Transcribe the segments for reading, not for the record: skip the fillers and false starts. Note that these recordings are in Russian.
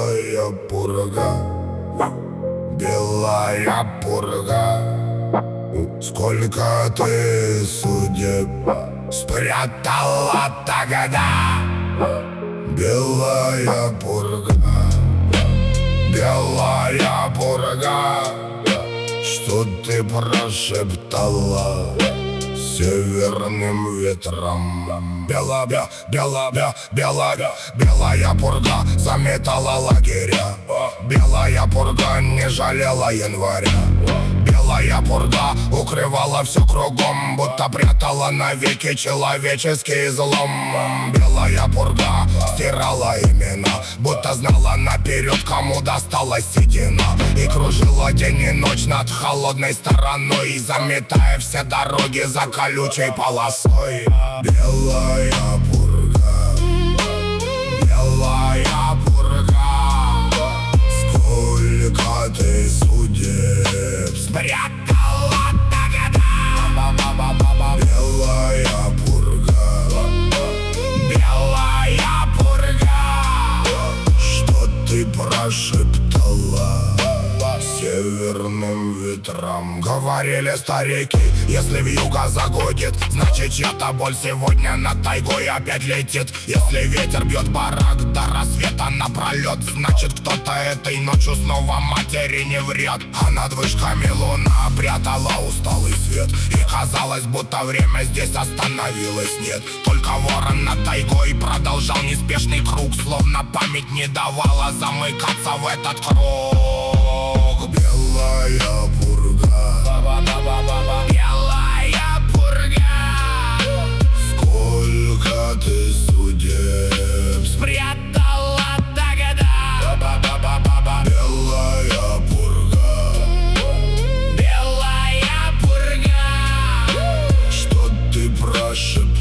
белая пурга, белая пурга. Сколько ты судеб спрятала тогда, белая пурга, белая пурга. Что ты прошептала северным ветром? Белая пурга заметала лагеря, белая пурга не жалела января. Белая пурга укрывала все кругом, будто прятала навеки человеческий злом. Белая пурга стирала имена, будто знала наперед, кому досталась седина. И кружила день и ночь над холодной стороной, заметая все дороги за колючей полосой. Белая пурга, белая пурга. Сколько ты судеб спрятала тогда, белая пурга, белая пурга. Что ты прошептала северным ветрам? Говорили старики, если вьюга загудит, значит чья-то боль сегодня над тайгой опять летит. Если ветер бьет барак до рассвета напролет, значит кто-то этой ночью снова матери не врет. А над вышками луна прятала усталый свет, и казалось, будто время здесь остановилось. Нет, только ворон над тайгой продолжал неспешный круг, словно память не давала замыкаться в этот круг. Белая пурга, белая пурга. Сколько ты судеб спрятала тогда, белая пурга, белая пурга. Что ты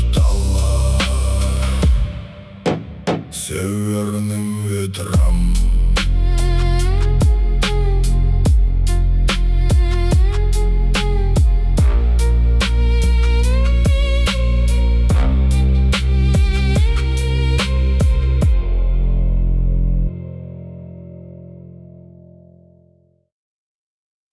прошептала северным ветрам?